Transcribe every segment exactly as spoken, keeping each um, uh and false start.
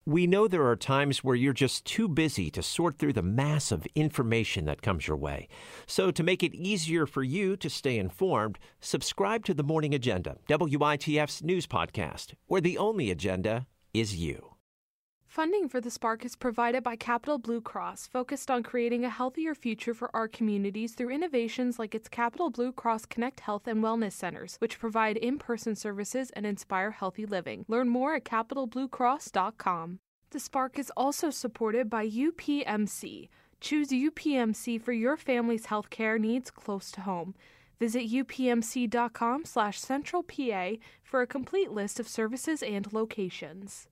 We know there are times where you're just too busy to sort through the mass of information that comes your way. So to make it easier for you to stay informed, subscribe to The Morning Agenda, W I T F's news podcast, where the only agenda is you. Funding for the Spark is provided by Capital Blue Cross, focused on creating a healthier future for our communities through innovations like its Capital Blue Cross Connect Health and Wellness Centers, which provide in-person services and inspire healthy living. Learn more at capital blue cross dot com. The Spark is also supported by U P M C. Choose U P M C for your family's healthcare needs close to home. Visit U P M C dot com slash central P A for a complete list of services and locations.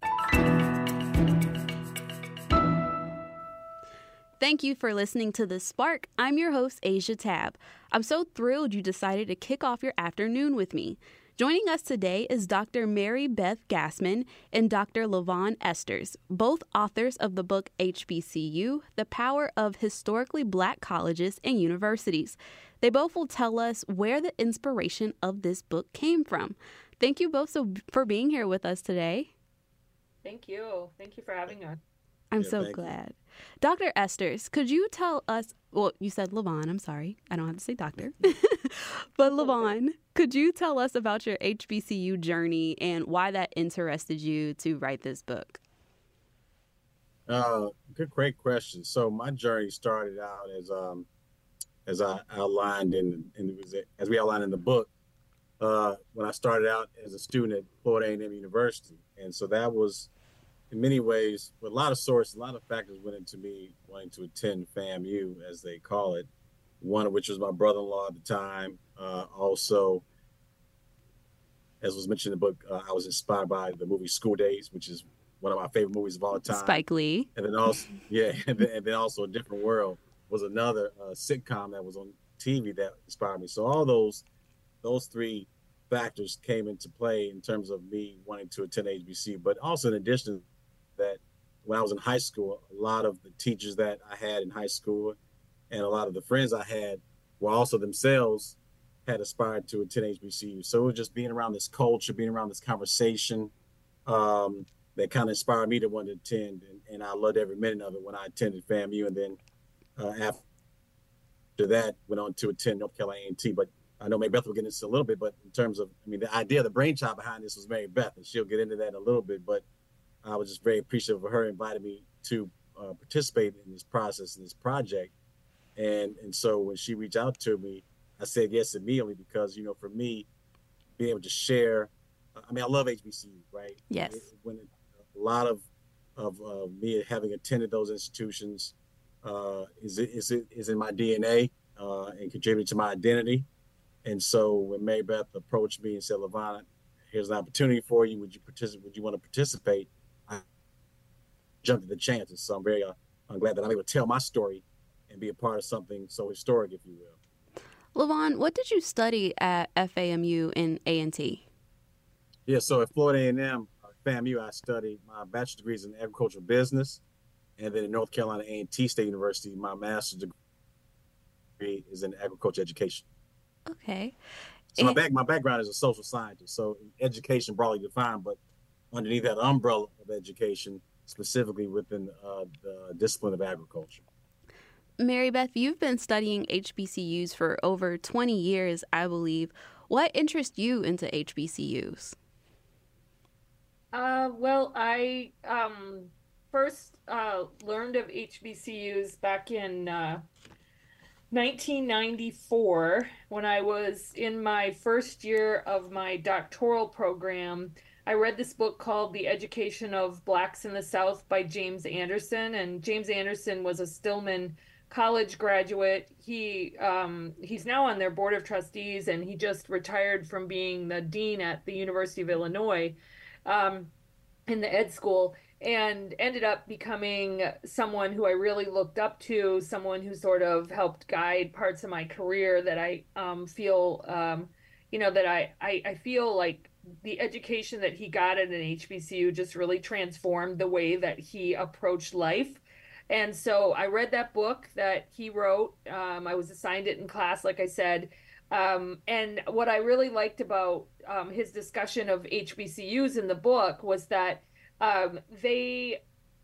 Thank you for listening to The Spark. I'm your host, Asia Tab. I'm so thrilled you decided to kick off your afternoon with me. Joining us today is Doctor Mary Beth Gassman and Doctor LaVon Esters, both authors of the book H B C U, The Power of Historically Black Colleges and Universities. They both will tell us where the inspiration of this book came from. Thank you both so, for being here with us today. Thank you. Thank you for having us. I'm Yeah, so glad. You. Doctor Esters, could you tell us, well, you said LaVon, I'm sorry. I don't have to say doctor. But LaVon, could you tell us about your H B C U journey and why that interested you to write this book? Uh, good, great question. So my journey started out as um, as I outlined in, in as we outlined in the book, uh, when I started out as a student at Florida A and M University, and so that was, in many ways, with a lot of sources, a lot of factors went into me wanting to attend FAMU, as they call it. One of which was my brother-in-law at the time. Uh, also, as was mentioned in the book, uh, I was inspired by the movie School Days, which is one of my favorite movies of all time. Spike Lee. And then also, yeah, and then, and then also A Different World was another uh, sitcom that was on T V that inspired me. So all those, those three factors came into play in terms of me wanting to attend H B C U. But also in addition to that, when I was in high school, a lot of the teachers that I had in high school and a lot of the friends I had were also themselves had aspired to attend H B C U. So it was just being around this culture, being around this conversation um, that kind of inspired me to want to attend. And, and I loved every minute of it when I attended FAMU. And then uh, after that, went on to attend North Carolina A and T. But I know Mary Beth will get into this a little bit, but in terms of, I mean, the idea, the brainchild behind this was Mary Beth, and she'll get into that in a little bit. But I was just very appreciative of her inviting me to uh, participate in this process, in this project. And and so when she reached out to me, I said yes immediately because, you know, for me, being able to share, I mean, I love H B C U, right? Yes. It, when it, a lot of of uh, me having attended those institutions uh, is it is it is in my D N A uh, and contributed to my identity. And so when Mary Beth approached me and said, LaVon, here's an opportunity for you. Would you participate? Would you want to participate? I jumped at the chances. So I'm very uh, I'm glad that I'm able to tell my story and be a part of something so historic, if you will. LaVon, what did you study at FAMU and A and T? Yeah, so at Florida A and M, uh, FAMU, I studied my bachelor's degrees in agricultural business, and then in North Carolina A and T State University, my master's degree is in agriculture education. Okay. So and- my back my background is a social scientist, so education broadly defined, but underneath that umbrella of education, specifically within uh, the discipline of agriculture. Mary Beth, you've been studying H B C Us for over twenty years, I believe. What interests you into H B C Us? Uh, well, I um, first uh, learned of H B C Us back in uh, nineteen ninety-four when I was in my first year of my doctoral program. I read this book called The Education of Blacks in the South by James Anderson, and James Anderson was a Stillman College graduate. He um, he's now on their board of trustees, and he just retired from being the dean at the University of Illinois um, in the ed school, and ended up becoming someone who I really looked up to, someone who sort of helped guide parts of my career that I um, feel, um, you know, that I, I, I feel like the education that he got at an H B C U just really transformed the way that he approached life. And so I read that book that he wrote. Um, I was assigned it in class, like I said. Um, and what I really liked about um, his discussion of H B C Us in the book was that um, they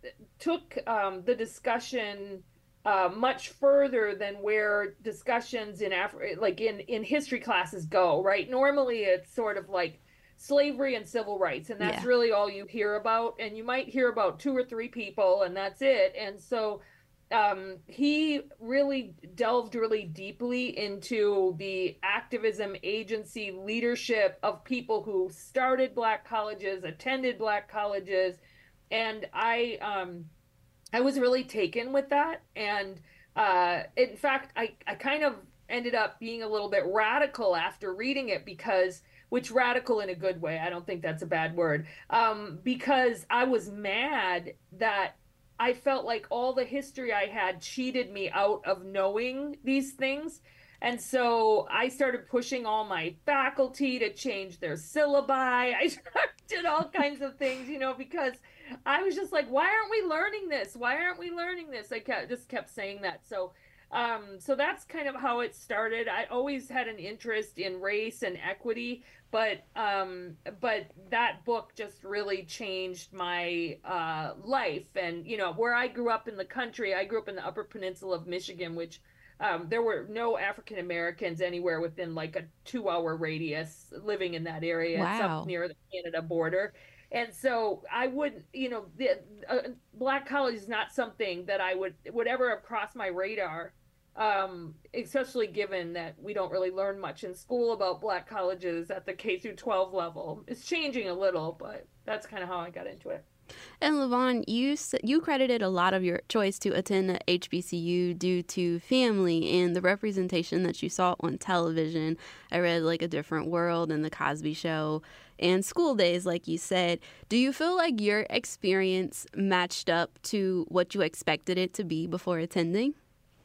took um, the discussion uh, much further than where discussions in Af- like in in history classes go, right? Normally it's sort of like slavery and civil rights, and that's Yeah. really all you hear about, and you might hear about two or three people, and that's it. And so um, he really delved really deeply into the activism, agency, leadership of people who started Black colleges, attended Black colleges, and I um, I was really taken with that. And uh, in fact, I, I kind of ended up being a little bit radical after reading it because, which radical in a good way, I don't think that's a bad word, um, because I was mad that I felt like all the history I had cheated me out of knowing these things. And so I started pushing all my faculty to change their syllabi. I did all kinds of things, you know, because I was just like, why aren't we learning this? Why aren't we learning this? I kept, just kept saying that. So, um, so that's kind of how it started. I always had an interest in race and equity, but, um, but that book just really changed my, uh, life. And, you know, where I grew up in the country, I grew up in the Upper Peninsula of Michigan, which, um, there were no African Americans anywhere within like a two hour radius living in that area. It's Wow. up near the Canada border. And so I wouldn't, you know, the uh, Black college is not something that I would would ever have crossed my radar, um, especially given that we don't really learn much in school about Black colleges at the K through twelve level. It's changing a little, but that's kind of how I got into it. And LaVon, you you credited a lot of your choice to attend H B C U due to family and the representation that you saw on television. I read like A Different World and The Cosby Show and School Days, like you said. Do you feel like your experience matched up to what you expected it to be before attending?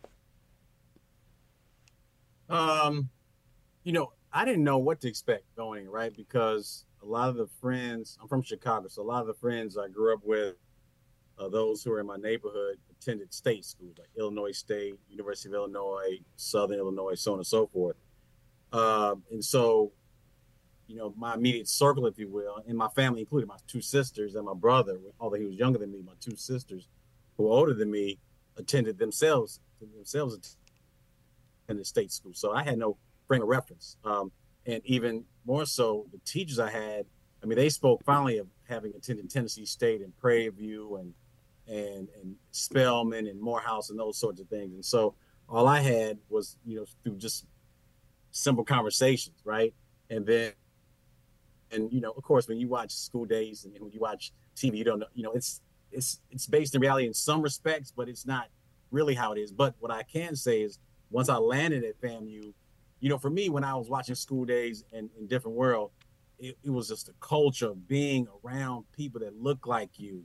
Um, you know, I didn't know what to expect going, right? Because a lot of the friends, I'm from Chicago, so a lot of the friends I grew up with, uh, those who were in my neighborhood, attended state schools like Illinois State, University of Illinois, Southern Illinois, so on and so forth. Um, and so, you know, my immediate circle, if you will, and my family included my two sisters and my brother, although he was younger than me, my two sisters who were older than me attended themselves, themselves attended state school. So I had no frame of reference. Um, and even more so, the teachers I had, I mean, they spoke finally of having attended Tennessee State and Prairie View and and and Spelman and Morehouse and those sorts of things. And so all I had was, you know, through just simple conversations, right? And then, and you know, of course, when you watch School Days and when you watch T V, you don't know, you know, it's it's it's based in reality in some respects, but it's not really how it is. But what I can say is, once I landed at FAMU, you know, for me, when I was watching School Days and in Different World, it, it was just a culture of being around people that look like you,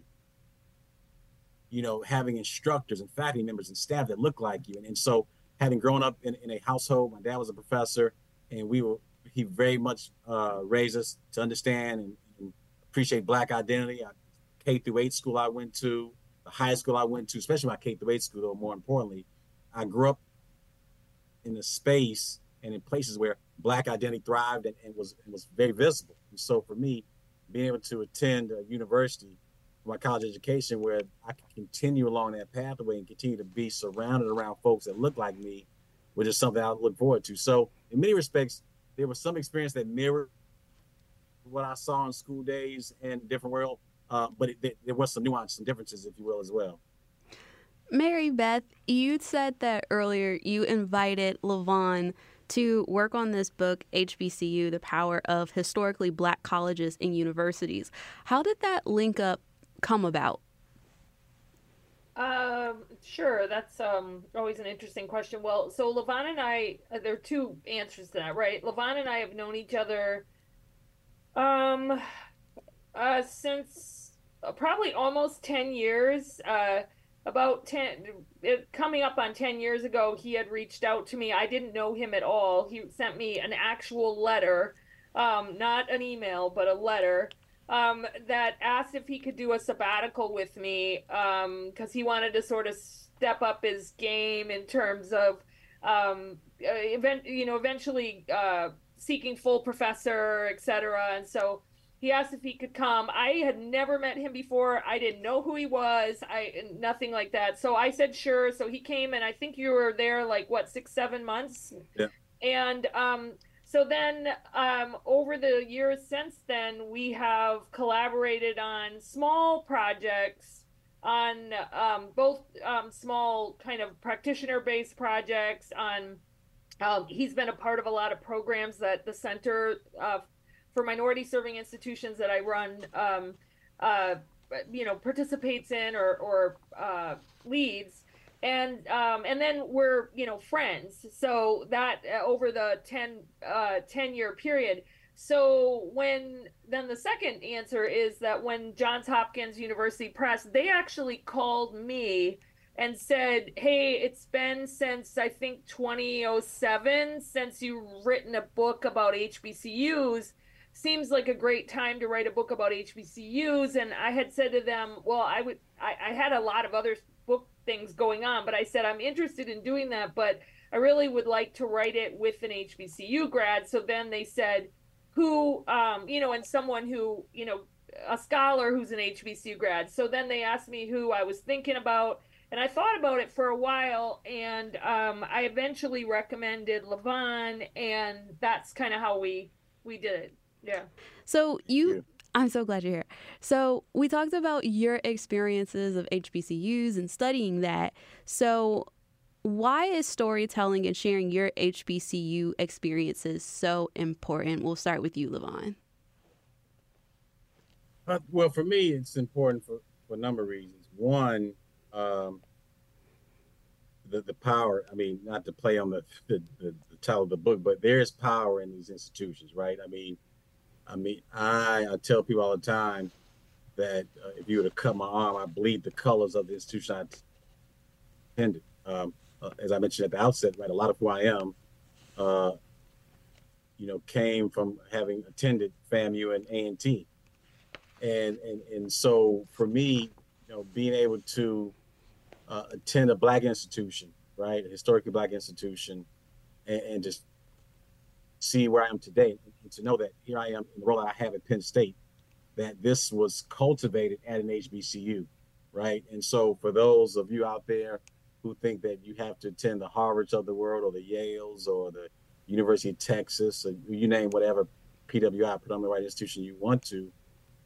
you know, having instructors and faculty members and staff that look like you. And, and so having grown up in, in a household, my dad was a professor, and we were, he very much uh, raised us to understand and, and appreciate Black identity. I, K through eight school I went to, the high school I went to, especially my K through eight school, though, more importantly, I grew up in a space and in places where Black identity thrived and, and was and was very visible. And so for me, being able to attend a university, my college education, where I could continue along that pathway and continue to be surrounded around folks that look like me, which is something I look forward to. So in many respects, there was some experience that mirrored what I saw in School Days and Different World, uh, but it, there, there was some nuance and differences, if you will, as well. Mary Beth, you said that earlier you invited LaVon to work on this book, H B C U, The Power of Historically Black Colleges and Universities. How did that link up come about? Um, sure. That's um always an interesting question. Well, so LaVon and I, uh, there are two answers to that, right? LaVon and I have known each other um uh since uh, probably almost ten years. Uh about ten, it, coming up on ten years ago, he had reached out to me. I didn't know him at all. He sent me an actual letter, um, not an email, but a letter, um, that asked if he could do a sabbatical with me, um, because he wanted to sort of step up his game in terms of, um, event, you know, eventually uh, seeking full professor, et cetera. And so he asked if he could come. I had never met him before. I didn't know who he was. I nothing like that. So I said sure. So he came, and I think you were there like what six, seven months. Yeah. And um, so then um, over the years since then, we have collaborated on small projects, on um, both um, small kind of practitioner-based projects. On um, he's been a part of a lot of programs that the Center uh, for Minority Serving Institutions that I run, um, uh, you know, participates in or, or uh, leads. And um, and then we're, you know, friends. So that uh, over the ten, uh, ten year period. So when then the second answer is that when Johns Hopkins University Press, they actually called me and said, hey, it's been since I think twenty oh seven since you've written a book about H B C Us. Seems like a great time to write a book about H B C Us. And I had said to them, well, I would, I, I had a lot of other book things going on, but I said, I'm interested in doing that, but I really would like to write it with an H B C U grad. So then they said, who, um, you know, and someone who, you know, a scholar who's an H B C U grad. So then they asked me who I was thinking about, and I thought about it for a while, and um, I eventually recommended Levon, and that's kind of how we, we did it. Yeah. So you, I'm so glad you're here. So we talked about your experiences of H B C Us and studying that. So why is storytelling and sharing your H B C U experiences so important? We'll start with you, Levon. Uh, well, for me, it's important for, for a number of reasons. One, um, the the power. I mean, not to play on the, the the the title of the book, but there is power in these institutions, right? I mean. I mean, I, I tell people all the time that uh, if you were to cut my arm, I bleed the colors of the institution I attended. Um, uh, as I mentioned at the outset, right, a lot of who I am, uh, you know, came from having attended FAMU and A and T. And, and, and so for me, you know, being able to uh, attend a Black institution, right, a historically Black institution, and, and just see where I am today, and to know that here I am in the role that I have at Penn State, that this was cultivated at an H B C U, right? And so for those of you out there who think that you have to attend the Harvards of the world or the Yales or the University of Texas, or you name whatever P W I, predominantly white institution you want to,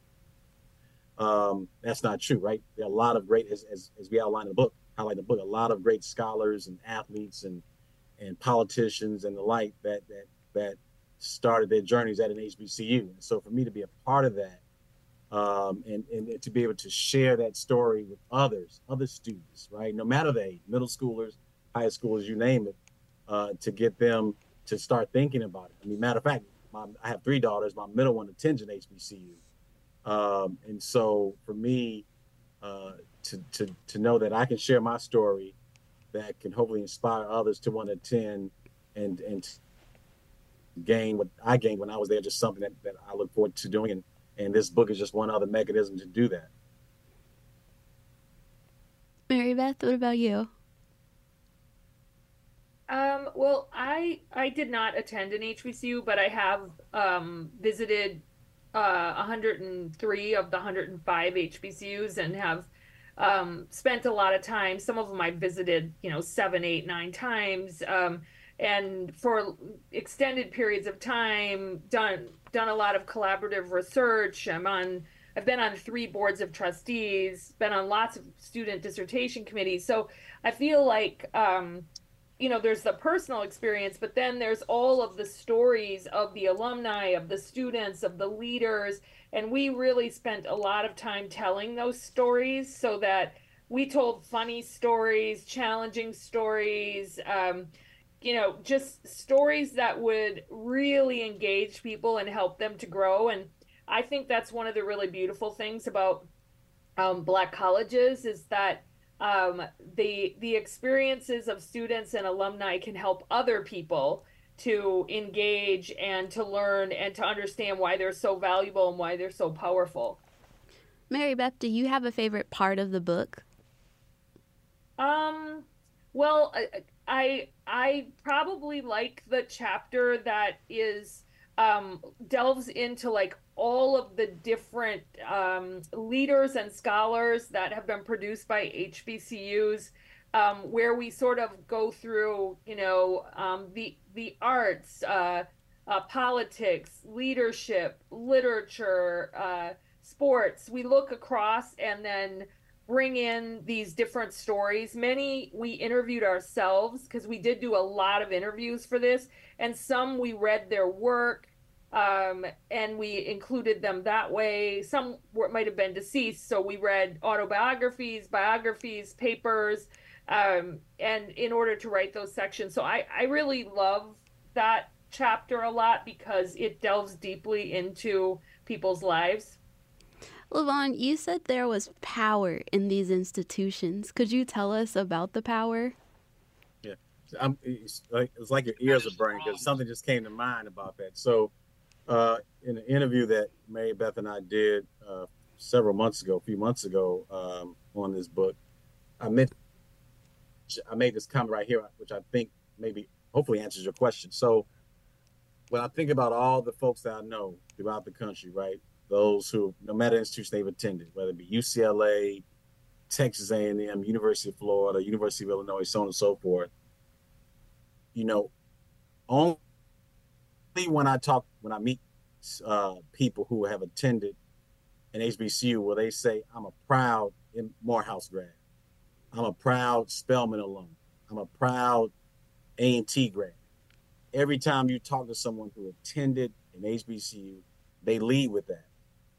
um, that's not true, right? There are a lot of great, as, as, as we outline in the book, highlight in the book, a lot of great scholars and athletes and and politicians and the like that that that started their journeys at an H B C U. And so for me to be a part of that, um, and, and to be able to share that story with others, other students, right? No matter the age, middle schoolers, high schoolers, you name it, uh, to get them to start thinking about it. I mean, matter of fact, my, I have three daughters. My middle one attends an H B C U. Um, and so for me, uh, to, to, to know that I can share my story that can hopefully inspire others to want to attend and, and gain what I gained when I was there, just something that, that I look forward to doing. And, and this book is just one other mechanism to do that. Mary Beth, what about you? Um, well, I I did not attend an H B C U, but I have um, visited uh, one hundred three of the one hundred five H B C Us and have um, spent a lot of time. Some of them I visited, you know, seven, eight, nine times. Um, and for extended periods of time, done done a lot of collaborative research. I'm on, I've been on three boards of trustees, been on lots of student dissertation committees. So I feel like, um, you know, there's the personal experience, but then there's all of the stories of the alumni, of the students, of the leaders. And we really spent a lot of time telling those stories so that we told funny stories, challenging stories, um, you know, just stories that would really engage people and help them to grow. And I think that's one of the really beautiful things about um, Black colleges is that um, the the experiences of students and alumni can help other people to engage and to learn and to understand why they're so valuable and why they're so powerful. Mary Beth, do you have a favorite part of the book? Um, well, I, I, I probably like the chapter that is, um, delves into like all of the different um, leaders and scholars that have been produced by H B C Us, um, where we sort of go through, you know, um, the the arts, uh, uh, politics, leadership, literature, uh, sports. We look across and then bring in these different stories. Many we interviewed ourselves because we did do a lot of interviews for this, and some we read their work um, and we included them that way. Some were, might have been deceased, so we read autobiographies, biographies, papers, um, and in order to write those sections. So I, I really love that chapter a lot because it delves deeply into people's lives. LaVon, you said there was power in these institutions. Could you tell us about the power? Yeah, I'm, it's, like, it's like your ears are burning because something just came to mind about that. So uh, in an interview that Mary Beth and I did uh, several months ago, a few months ago um, on this book, I meant I made this comment right here, which I think maybe hopefully answers your question. So when I think about all the folks that I know throughout the country, right, those who, no matter institution they've attended, whether it be U C L A, Texas A and M, University of Florida, University of Illinois, so on and so forth, you know, only when I talk, when I meet uh, people who have attended an H B C U will they say, I'm a proud Morehouse grad. I'm a proud Spelman alum. I'm a proud A and T grad. Every time you talk to someone who attended an H B C U, they lead with that.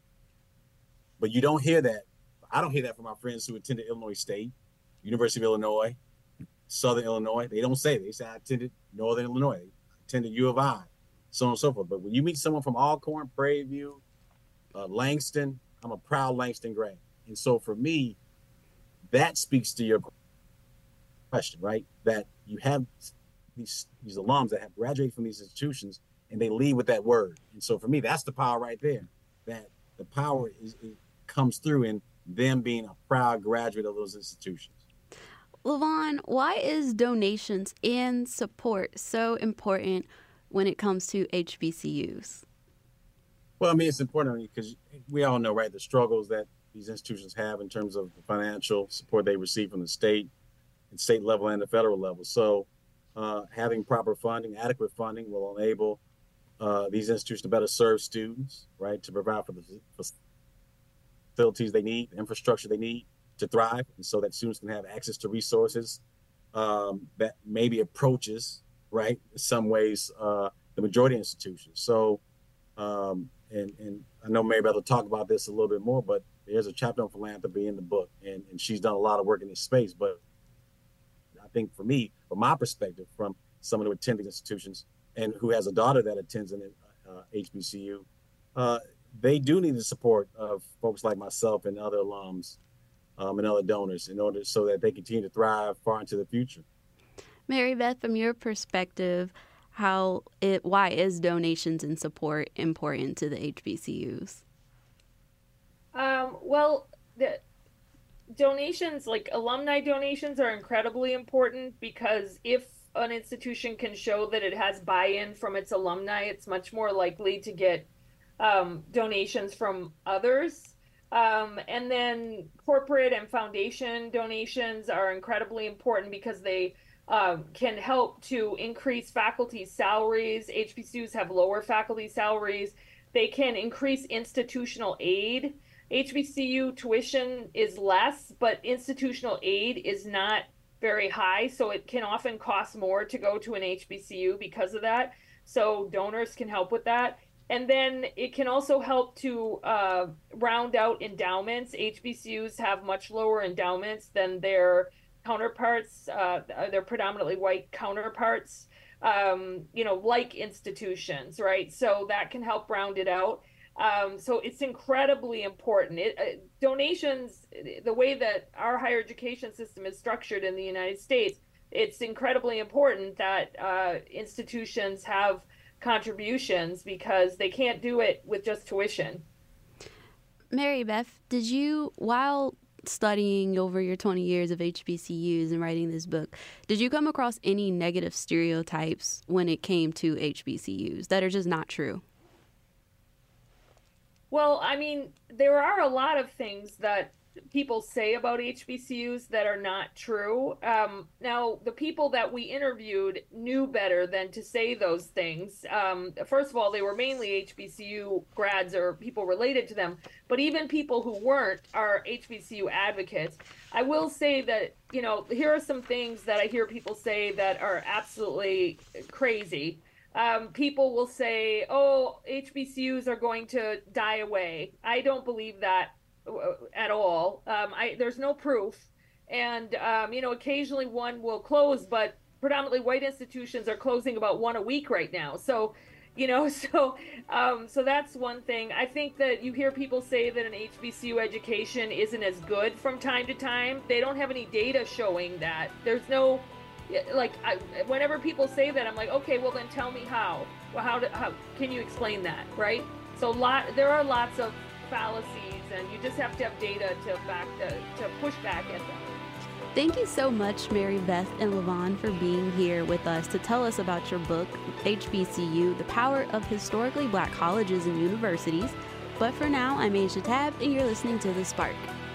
But you don't hear that. I don't hear that from my friends who attended Illinois State, University of Illinois, Southern Illinois. They don't say it. They say I attended Northern Illinois. I attended U of I, so on and so forth. But when you meet someone from Alcorn, Prairie View, uh, Langston, I'm a proud Langston grad. And so for me, that speaks to your question, right? That you have these, these alums that have graduated from these institutions and they lead with that word. And so for me, that's the power right there, that the power is, it comes through in them being a proud graduate of those institutions. LaVon, why is donations and support so important when it comes to H B C Us? Well, I mean, it's important because we all know, right, the struggles that these institutions have in terms of the financial support they receive from the state and state level and the federal level. So uh, having proper funding, adequate funding will enable uh, these institutions to better serve students, right, to provide for the facilities they need, the infrastructure they need to thrive, and so that students can have access to resources um, that maybe approaches, right, in some ways, uh, the majority of institutions. So, um, and, and I know Mary Beth will talk about this a little bit more, but there's a chapter on philanthropy in the book, and, and she's done a lot of work in this space. But I think for me, from my perspective, from someone who attends institutions and who has a daughter that attends an uh, H B C U, uh, they do need the support of folks like myself and other alums um, and other donors in order so that they continue to thrive far into the future. Mary Beth, from your perspective, how it why is donations and support important to the H B C Us? Um, well, the donations, like alumni donations, are incredibly important because if an institution can show that it has buy-in from its alumni, it's much more likely to get um, donations from others. Um, and then corporate and foundation donations are incredibly important because they um, can help to increase faculty salaries. H B C Us have lower faculty salaries. They can increase institutional aid. H B C U tuition is less, but institutional aid is not very high, so it can often cost more to go to an H B C U because of that. So donors can help with that. And then it can also help to uh, round out endowments. H B C Us have much lower endowments than their counterparts, uh, their predominantly white counterparts, um, you know, like institutions, right? So that can help round it out. Um, so it's incredibly important. It, uh, donations, the way that our higher education system is structured in the United States, it's incredibly important that uh, institutions have contributions because they can't do it with just tuition. Mary Beth, did you, while studying over your twenty years of H B C Us and writing this book, did you come across any negative stereotypes when it came to H B C Us that are just not true? Well, I mean, there are a lot of things that people say about H B C Us that are not true. Um, now, the people that we interviewed knew better than to say those things. Um, first of all, they were mainly H B C U grads or people related to them, but even people who weren't are H B C U advocates. I will say that, you know, here are some things that I hear people say that are absolutely crazy. Um, people will say, oh, H B C Us are going to die away. I don't believe that at all. Um, I, there's no proof. And, um, you know, occasionally one will close, but predominantly white institutions are closing about one a week right now. So, you know, so um, so that's one thing. I think that you hear people say that an H B C U education isn't as good from time to time. They don't have any data showing that. There's no, like, I, whenever people say that, I'm like, okay, well then tell me how. Well, how, do, how can you explain that, right? So lot, there are lots of fallacies, and you just have to have data to back the, to push back at them. Thank you so much, Mary Beth and Levon, for being here with us to tell us about your book, H B C U, The Power of Historically Black Colleges and Universities. But for now, I'm Asia Tab, and you're listening to The Spark.